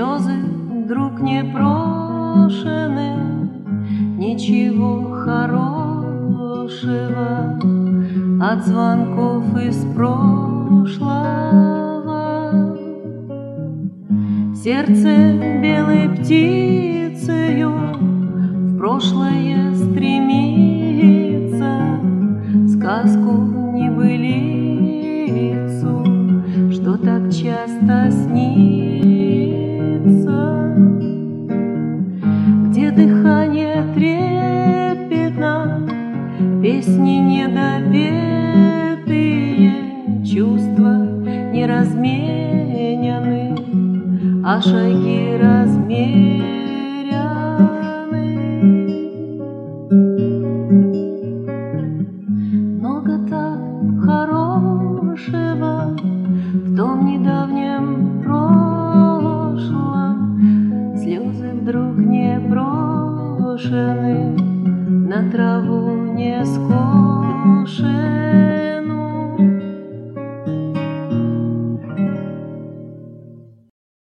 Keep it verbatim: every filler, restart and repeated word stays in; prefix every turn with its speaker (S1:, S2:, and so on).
S1: Слезы вдруг не брошены, ничего хорошего от звонков из прошлого. Сердце белой птицею в прошлое стремится, сказку небылицу, что так часто снится, где дыхание трепетно, песни недопетые, чувства не разменяны, а шаги размеряны. Много так хорошего в том недавнем прошлом, слезы вдруг не брошены, на траву не скоро.